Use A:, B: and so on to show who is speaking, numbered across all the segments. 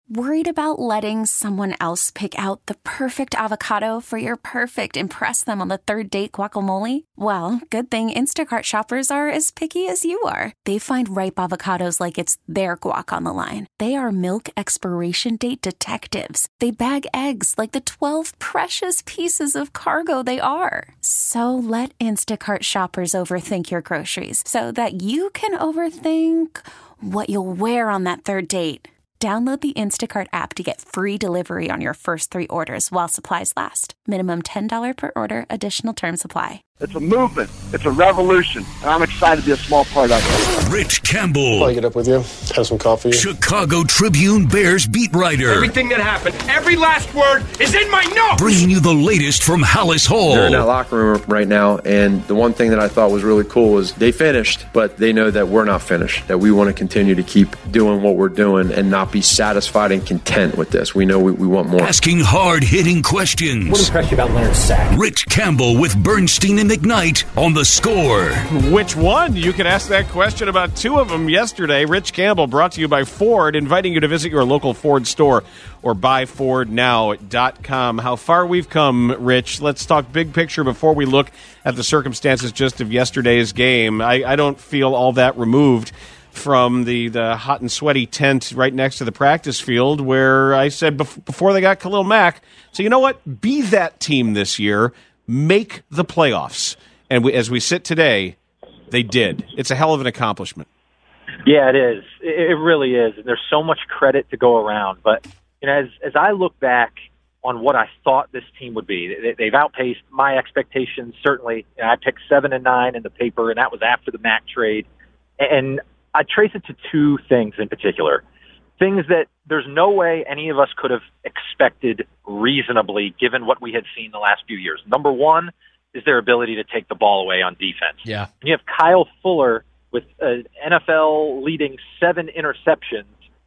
A: Worried about letting someone else pick out the perfect avocado for your perfect impress them on the third date guacamole? Well, good thing Instacart shoppers are as picky as you are. They find ripe avocados like it's their guac on the line. They are milk expiration date detectives. They bag eggs like the 12 precious pieces of cargo they are. So let Instacart shoppers overthink your groceries so that you can overthink what you'll wear on that third date. Download the Instacart app to get free delivery on your first 3 orders while supplies last. Minimum $10 per order. Additional terms apply.
B: It's a movement. It's a revolution. And I'm excited to be a small part of it.
C: Rich Campbell.
D: I'll get up with you. Have some coffee.
C: Chicago Tribune Bears beat writer.
E: Everything that happened, every last word is in my notes.
C: Bringing you the latest from Hallis Hall.
F: They're in that locker room right now, and the one thing that I thought was really cool was they finished, but they know that we're not finished, that we want to continue to keep doing what we're doing and not be satisfied and content with this. We know we want more.
C: Asking hard-hitting questions.
G: What impressed you about Leonard's sack?
C: Rich Campbell with Bernstein and McKnight on The Score.
H: Which one? You can ask that question about 2 of them yesterday. Rich Campbell, brought to you by Ford, inviting you to visit your local Ford store or buyfordnow.com. How far we've come, Rich. Let's talk big picture before we look at the circumstances just of yesterday's game. I don't feel all that removed from the hot and sweaty tent right next to the practice field where I said before they got Khalil Mack, so you know what? Be that team this year. Make the playoffs. And as we sit today, they did. It's a hell of an accomplishment.
I: Yeah, it is. It really is. And there's so much credit to go around. But as I look back on what I thought this team would be, they've outpaced my expectations, certainly. I picked 7-9 in the paper, and that was after the Mack trade. And I trace it to 2 things in particular. Things that there's no way any of us could have expected reasonably given what we had seen the last few years. Number one is their ability to take the ball away on defense.
G: Yeah.
I: You have Kyle Fuller with an NFL-leading 7 interceptions.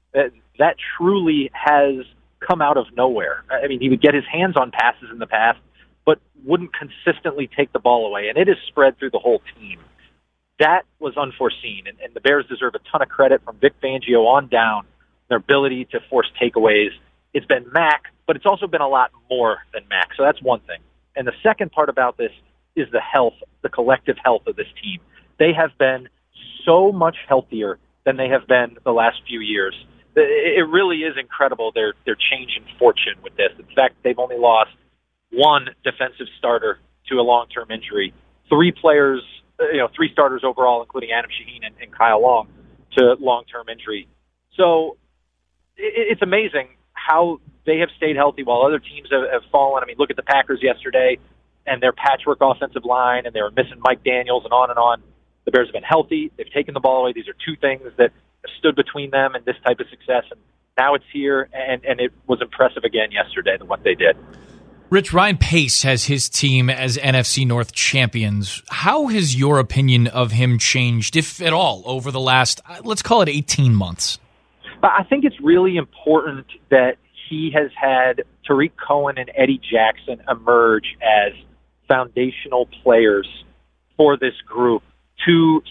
I: That truly has come out of nowhere. I mean, he would get his hands on passes in the past, but wouldn't consistently take the ball away, and it is spread through the whole team. That was unforeseen, and the Bears deserve a ton of credit from Vic Fangio on down, their ability to force takeaways. It's been Mack, but it's also been a lot more than Mack, so that's one thing. And the second part about this is the health, the collective health of this team. They have been so much healthier than they have been the last few years. It really is incredible, their change in fortune with this. In fact, they've only lost 1 defensive starter to a long-term injury, 3 players, 3 starters overall, including Adam Shaheen and Kyle Long, to long-term injury. So it's amazing how they have stayed healthy while other teams have fallen. I mean, look at the Packers yesterday and their patchwork offensive line, and they were missing Mike Daniels and on and on. The Bears have been healthy. They've taken the ball away. These are 2 things that have stood between them and this type of success, and now it's here, and it was impressive again yesterday, what they did.
G: Rich, Ryan Pace has his team as NFC North champions. How has your opinion of him changed, if at all, over the last, let's call it 18 months?
I: I think it's really important that he has had Tariq Cohen and Eddie Jackson emerge as foundational players for this group to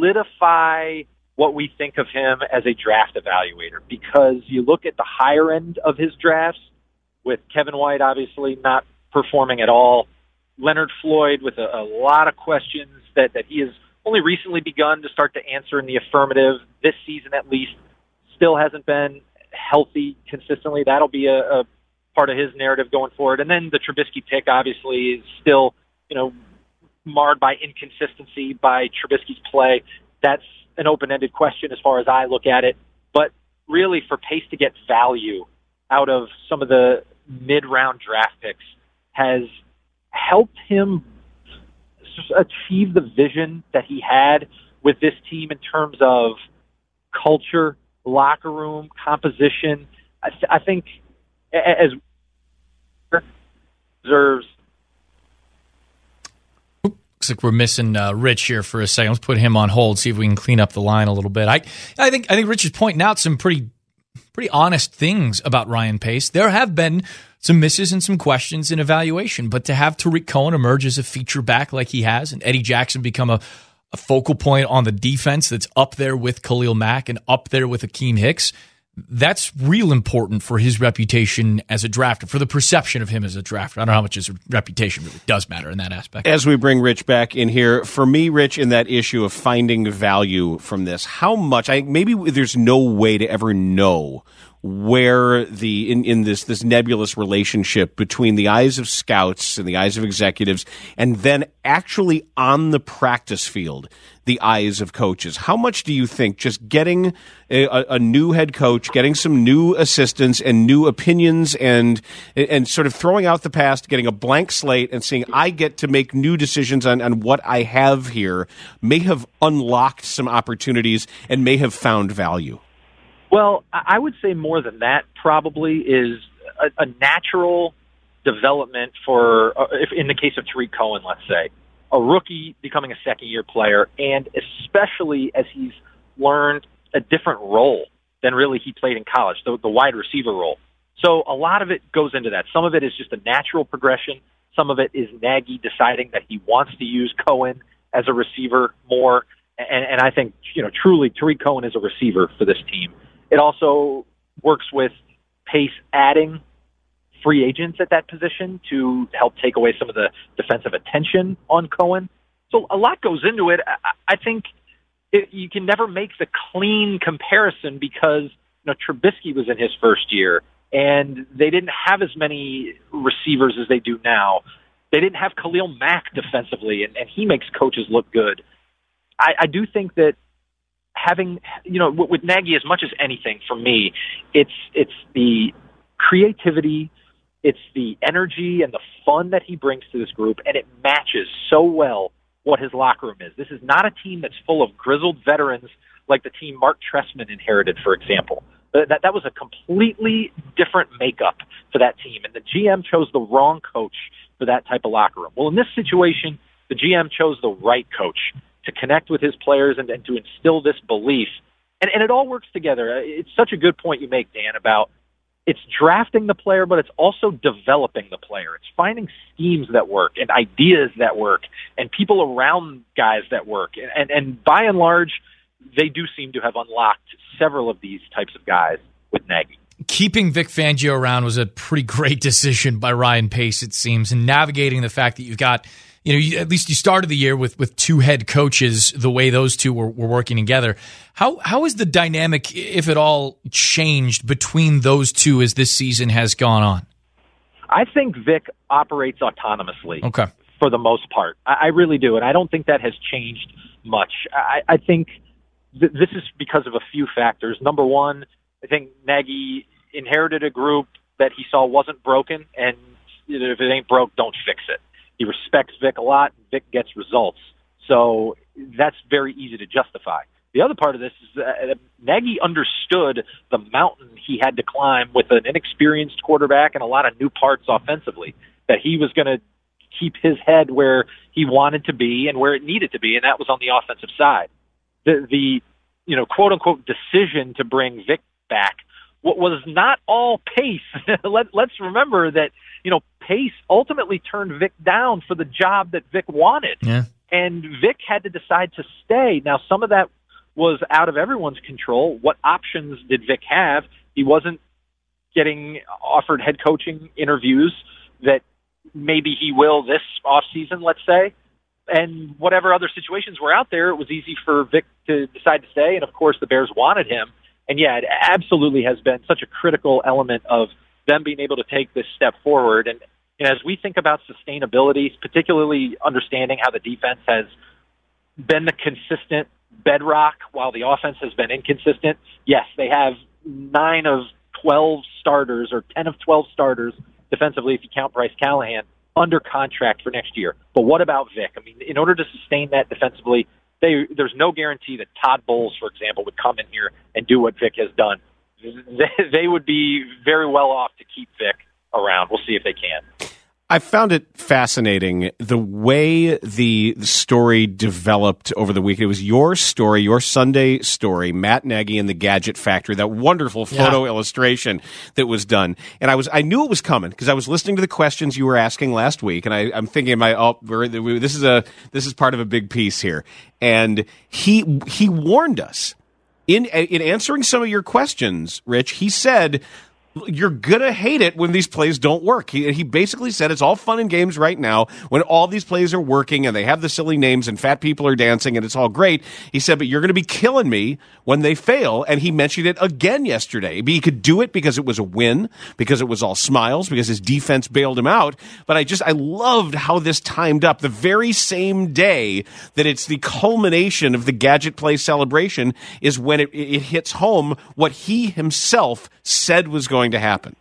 I: solidify what we think of him as a draft evaluator. Because you look at the higher end of his drafts, with Kevin White obviously not performing at all, Leonard Floyd with a lot of questions that he has only recently begun to start to answer in the affirmative this season at least, still hasn't been healthy consistently. That'll be a part of his narrative going forward. And then the Trubisky pick obviously is still, marred by inconsistency by Trubisky's play. That's an open-ended question as far as I look at it. But really for Pace to get value out of some of the mid-round draft picks has helped him achieve the vision that he had with this team in terms of culture, locker room, composition. I think as deserves.
G: Looks like we're missing Rich here for a second. Let's put him on hold, see if we can clean up the line a little bit. I think Rich is pointing out some pretty honest things about Ryan Pace. There have been some misses and some questions in evaluation, but to have Tariq Cohen emerge as a feature back like he has, and Eddie Jackson become a focal point on the defense that's up there with Khalil Mack and up there with Akeem Hicks, That's real important for his reputation as a drafter, for the perception of him as a drafter. I don't know how much his reputation really does matter in that aspect.
H: As we bring Rich back in here, for me, Rich, in that issue of finding value from this, how much, maybe there's no way to ever know where in this nebulous relationship between the eyes of scouts and the eyes of executives and then actually on the practice field, the eyes of coaches. How much do you think just getting a new head coach, getting some new assistants and new opinions and sort of throwing out the past, getting a blank slate and saying, I get to make new decisions on what I have here, may have unlocked some opportunities and may have found value?
I: Well, I would say more than that probably is a natural development for, if in the case of Tarik Cohen, let's say, a rookie becoming a second-year player, and especially as he's learned a different role than really he played in college, the wide receiver role. So a lot of it goes into that. Some of it is just a natural progression. Some of it is Nagy deciding that he wants to use Cohen as a receiver more. And I think, truly Tarik Cohen is a receiver for this team. It also works with Pace adding free agents at that position to help take away some of the defensive attention on Cohen. So a lot goes into it. I think you can never make the clean comparison because Trubisky was in his first year, and they didn't have as many receivers as they do now. They didn't have Khalil Mack defensively, and he makes coaches look good. I do think that having, with Nagy, as much as anything for me, it's the creativity, it's the energy and the fun that he brings to this group, and it matches so well what his locker room is. This is not a team that's full of grizzled veterans like the team Mark Trestman inherited, for example. That was a completely different makeup for that team, and the GM chose the wrong coach for that type of locker room. Well, in this situation, the GM chose the right coach to connect with his players and to instill this belief. And it all works together. It's such a good point you make, Dan, about it's drafting the player, but it's also developing the player. It's finding schemes that work and ideas that work and people around guys that work. And by and large, they do seem to have unlocked several of these types of guys with Nagy.
G: Keeping Vic Fangio around was a pretty great decision by Ryan Pace, it seems, and navigating the fact that you've got at least you started the year with two head coaches, the way those two were working together. How has the dynamic, if at all, changed between those two as this season has gone on?
I: I think Vic operates autonomously
G: for
I: the most part. I really do, and I don't think that has changed much. I think this is because of a few factors. Number one, I think Nagy inherited a group that he saw wasn't broken, and if it ain't broke, don't fix it. He respects Vic a lot. Vic gets results. So that's very easy to justify. The other part of this is Nagy understood the mountain he had to climb with an inexperienced quarterback and a lot of new parts offensively, that he was going to keep his head where he wanted to be and where it needed to be, and that was on the offensive side. The quote-unquote decision to bring Vic back was not all Pace. Let's remember that, Pace ultimately turned Vic down for the job that Vic wanted.
G: Yeah.
I: And Vic had to decide to stay. Now, some of that was out of everyone's control. What options did Vic have? He wasn't getting offered head coaching interviews that maybe he will this offseason, let's say. And whatever other situations were out there, it was easy for Vic to decide to stay. And, of course, the Bears wanted him. And, yeah, it absolutely has been such a critical element of them being able to take this step forward. And as we think about sustainability, particularly understanding how the defense has been the consistent bedrock while the offense has been inconsistent, yes, they have 9 of 12 starters or 10 of 12 starters defensively, if you count Bryce Callahan, under contract for next year. But what about Vic? I mean, in order to sustain that defensively, there's no guarantee that Todd Bowles, for example, would come in here and do what Vic has done. They would be very well off to keep Vic around. We'll see if they can.
H: I found it fascinating the way the story developed over the week. It was your story, your Sunday story, Matt Nagy and the Gadget Factory, that wonderful photo illustration that was done. And I knew it was coming because I was listening to the questions you were asking last week, and I'm thinking, this is part of a big piece here. And he warned us In answering some of your questions, Rich, he said, you're going to hate it when these plays don't work. He basically said it's all fun and games right now when all these plays are working and they have the silly names and fat people are dancing and it's all great. He said, but you're going to be killing me when they fail. And he mentioned it again yesterday. He could do it because it was a win, because it was all smiles, because his defense bailed him out. But I loved how this timed up the very same day that it's the culmination of the gadget play celebration is when it hits home what he himself said was going to happen.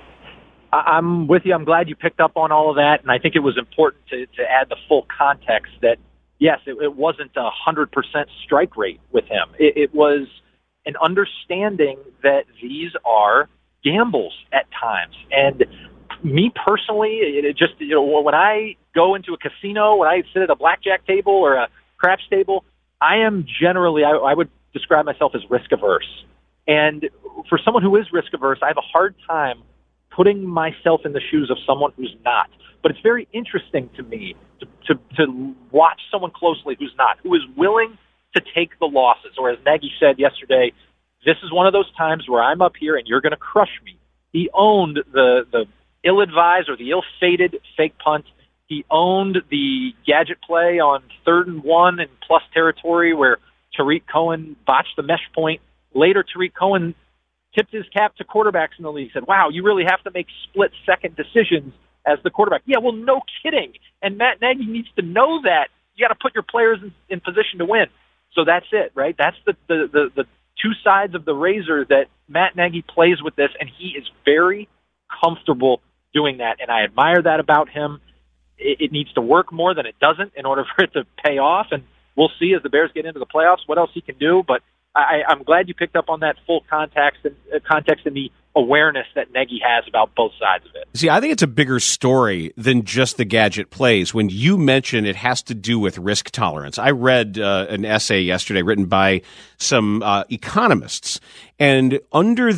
I: I'm with you. I'm glad you picked up on all of that, and I think it was important to add the full context that, yes, it wasn't 100% strike rate with him. It was an understanding that these are gambles at times. And me personally, when I go into a casino, when I sit at a blackjack table or a craps table, I am generally, I would describe myself as risk averse. And for someone who is risk averse, I have a hard time putting myself in the shoes of someone who's not. But it's very interesting to me to watch someone closely who's not, who is willing to take the losses. Or as Nagy said yesterday, this is one of those times where I'm up here and you're going to crush me. He owned the ill-advised or the ill-fated fake punt. He owned the gadget play on 3rd and 1 in plus territory where Tariq Cohen botched the mesh point. Later, Tariq Cohen tipped his cap to quarterbacks in the league, said, wow, you really have to make split-second decisions as the quarterback. Yeah, well, no kidding. And Matt Nagy needs to know that. You got to put your players in position to win. So that's it, right? That's the two sides of the razor that Matt Nagy plays with this, and he is very comfortable doing that, and I admire that about him. It needs to work more than it doesn't in order for it to pay off, and we'll see as the Bears get into the playoffs what else he can do, but I'm glad you picked up on that full context and the awareness that Nagy has about both sides of it.
H: See, I think it's a bigger story than just the gadget plays. When you mention it has to do with risk tolerance, I read an essay yesterday written by some economists, and under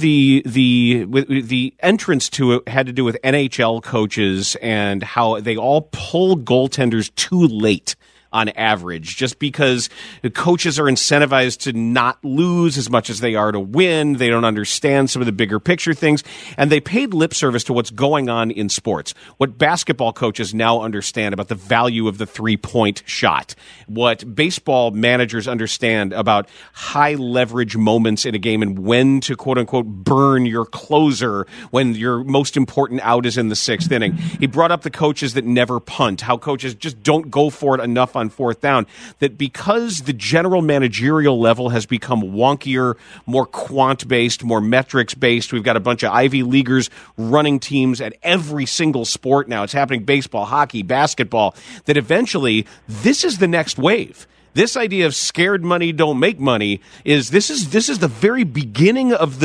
H: the entrance to it had to do with NHL coaches and how they all pull goaltenders too late on average, just because the coaches are incentivized to not lose as much as they are to win. They don't understand some of the bigger picture things, and they paid lip service to what's going on in sports. What basketball coaches now understand about the value of the three-point shot, what baseball managers understand about high leverage moments in a game and when to quote-unquote burn your closer when your most important out is in the 6th inning. He brought up the coaches that never punt, how coaches just don't go for it enough on 4th down, that because the general managerial level has become wonkier, more quant-based, more metrics-based, we've got a bunch of Ivy Leaguers running teams at every single sport now. It's happening baseball, hockey, basketball, that eventually this is the next wave. This idea of scared money don't make money is the very beginning of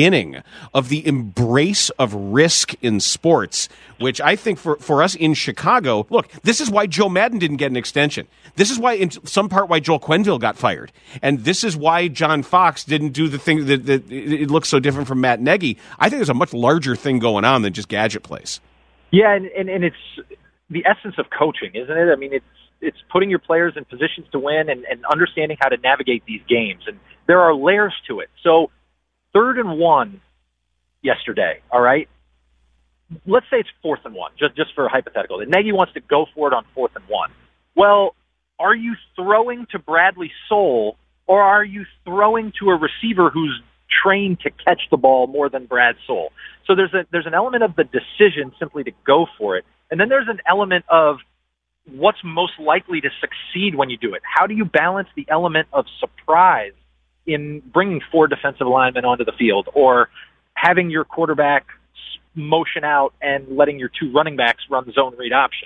H: the embrace of risk in sports, which I think for us in Chicago, look, this is why Joe Madden didn't get an extension. This is why, in some part, why Joel Quenneville got fired. And this is why John Fox didn't do the thing that it looks so different from Matt Nagy. I think there's a much larger thing going on than just gadget plays.
I: Yeah, and it's the essence of coaching, isn't it? I mean, it's putting your players in positions to win and understanding how to navigate these games. And there are layers to it. So 3rd and 1 yesterday, all right? Let's say it's 4th and 1, just for a hypothetical. And Nagy wants to go for it on 4th and 1. Well, are you throwing to Bradley Soul, or are you throwing to a receiver who's trained to catch the ball more than Brad Soul? So there's an element of the decision simply to go for it. And then there's an element of what's most likely to succeed when you do it. How do you balance the element of surprise in bringing 4 defensive linemen onto the field, or having your quarterback motion out and letting your 2 running backs run zone read option?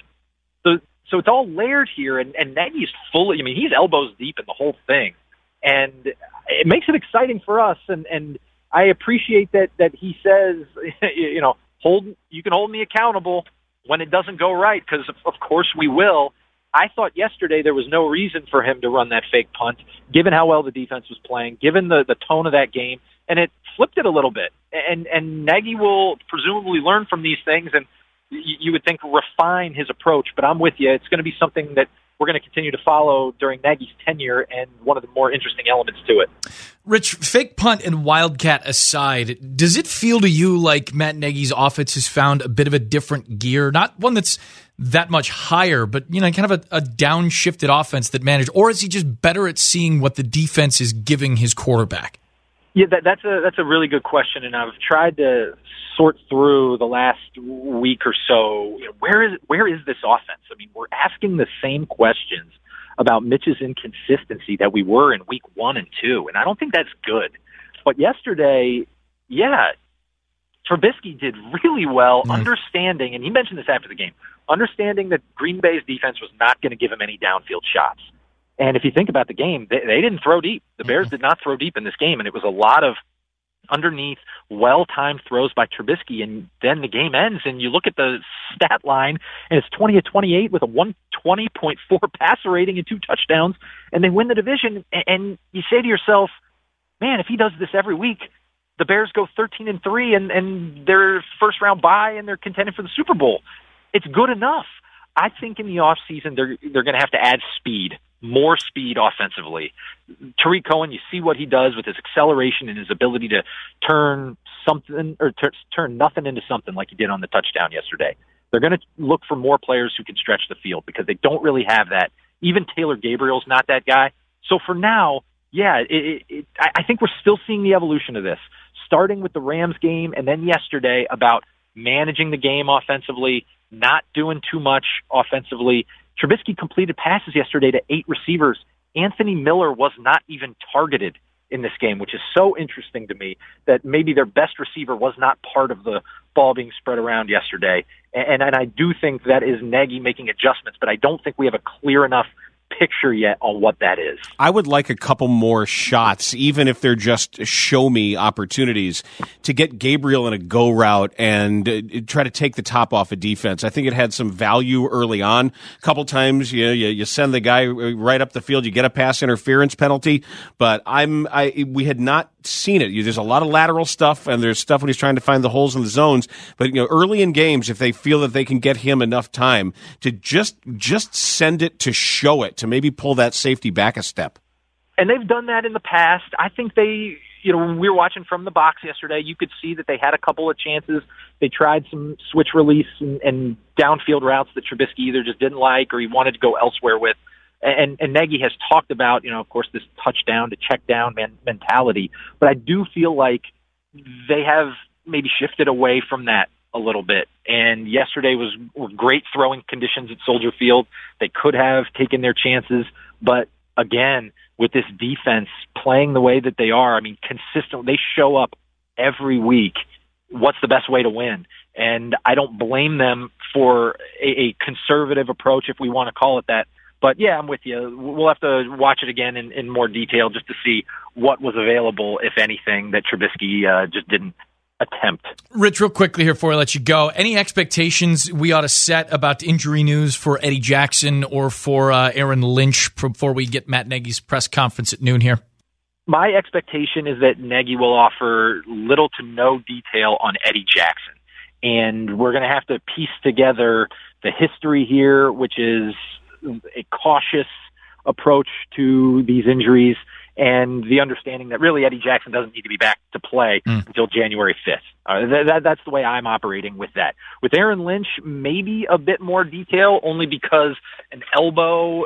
I: So it's all layered here, and Nagy's fully, I mean, he's elbows deep in the whole thing. And it makes it exciting for us, and I appreciate that he says, you know, you can hold me accountable when it doesn't go right, because of course we will. I thought yesterday there was no reason for him to run that fake punt, given how well the defense was playing, given the tone of that game, and it flipped it a little bit. And Nagy will presumably learn from these things, and you would think refine his approach. But I'm with you. It's going to be something that we're going to continue to follow during Nagy's tenure and one of the more interesting elements to it.
G: Rich, fake punt and Wildcat aside, does it feel to you like Matt Nagy's offense has found a bit of a different gear? Not one that's that much higher, but kind of a downshifted offense that managed, or is he just better at seeing what the defense is giving his quarterback?
I: Yeah, that's a really good question, and I've tried to sort through the last week or so. Where is this offense? I mean, we're asking the same questions about Mitch's inconsistency that we were in week 1 and 2, and I don't think that's good. But yesterday, Trubisky did really well understanding, and he mentioned this after the game, understanding that Green Bay's defense was not going to give him any downfield shots. And if you think about the game, they didn't throw deep. The Bears did not throw deep in this game, and it was a lot of underneath, well-timed throws by Trubisky, and then the game ends, and you look at the stat line, and it's 20-28 with a 120.4 passer rating and 2 touchdowns, and they win the division, and you say to yourself, man, if he does this every week, the Bears go 13-3, and they're first-round bye, and they're contending for the Super Bowl. It's good enough. I think in the offseason they're going to have to add speed, more speed offensively. Tariq Cohen, you see what he does with his acceleration and his ability to turn something or turn nothing into something like he did on the touchdown yesterday. They're going to look for more players who can stretch the field because they don't really have that. Even Taylor Gabriel's not that guy. So for now, I think we're still seeing the evolution of this, starting with the Rams game and then yesterday about managing the game offensively, not doing too much offensively. Trubisky completed passes yesterday to 8 receivers. Anthony Miller was not even targeted in this game, which is so interesting to me that maybe their best receiver was not part of the ball being spread around yesterday. And I do think that is Nagy making adjustments, but I don't think we have a clear enough picture yet on what that is.
H: I would like a couple more shots, even if they're just show-me opportunities, to get Gabriel in a go route and try to take the top off of defense. I think it had some value early on. A couple times, you send the guy right up the field, you get a pass interference penalty, but we had not seen it. There's a lot of lateral stuff, and there's stuff when he's trying to find the holes in the zones. But early in games, if they feel that they can get him enough time to just send it to show it, to maybe pull that safety back a step.
I: And they've done that in the past. I think they, when we were watching from the box yesterday, you could see that they had a couple of chances. They tried some switch release and downfield routes that Trubisky either just didn't like or he wanted to go elsewhere with. And Nagy has talked about, of course, this touchdown to check down mentality. But I do feel like they have maybe shifted away from that a little bit. And yesterday were great throwing conditions at Soldier Field. They could have taken their chances. But again, with this defense playing the way that they are, I mean, consistently, they show up every week. What's the best way to win? And I don't blame them for a conservative approach, if we want to call it that. But, yeah, I'm with you. We'll have to watch it again in more detail just to see what was available, if anything, that Trubisky just didn't attempt.
G: Rich, real quickly here before I let you go, any expectations we ought to set about injury news for Eddie Jackson or for Aaron Lynch before we get Matt Nagy's press conference at noon here?
I: My expectation is that Nagy will offer little to no detail on Eddie Jackson. And we're going to have to piece together the history here, which is a cautious approach to these injuries, and the understanding that really Eddie Jackson doesn't need to be back to play until January 5th. That's the way I'm operating with that. With Aaron Lynch, maybe a bit more detail, only because an elbow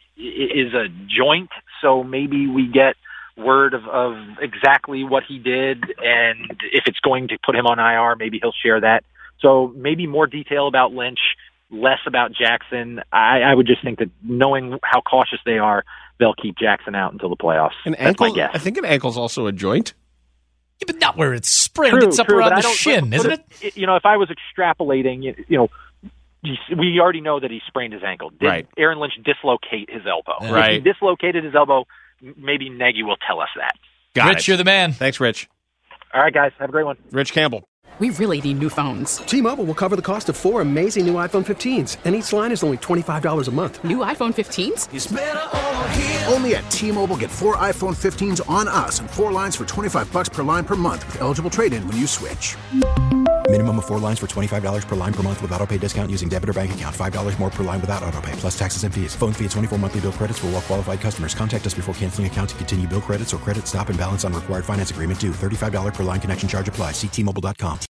I: is a joint, so maybe we get word of exactly what he did, and if it's going to put him on IR, maybe he'll share that. So maybe more detail about Lynch, less about Jackson. I would just think that knowing how cautious they are, they'll keep Jackson out until the playoffs. That's my guess.
H: I think an ankle's also a joint.
G: Yeah, but not where it's sprained. It's up around the shin, isn't it?
I: If I was extrapolating, we already know that he sprained his ankle. Did Aaron Lynch dislocate his elbow?
H: Right.
I: If he dislocated his elbow, maybe Nagy will tell us that.
G: Rich, you're the man.
H: Thanks, Rich.
I: All right, guys. Have a great one.
H: Rich Campbell.
J: We really need new phones.
K: T-Mobile will cover the cost of 4 amazing new iPhone 15s, and each line is only $25 a month.
J: New iPhone 15s?
L: It's better over here. Only at T-Mobile, get 4 iPhone 15s on us and 4 lines for $25 per line per month with eligible trade-in when you switch.
M: Minimum of 4 lines for $25 per line per month with autopay discount using debit or bank account. $5 more per line without autopay, plus taxes and fees. Phone fee at 24 monthly bill credits for well qualified customers. Contact us before canceling account to continue bill credits or credit stop and balance on required finance agreement due. $35 per line connection charge applies. See T-Mobile.com.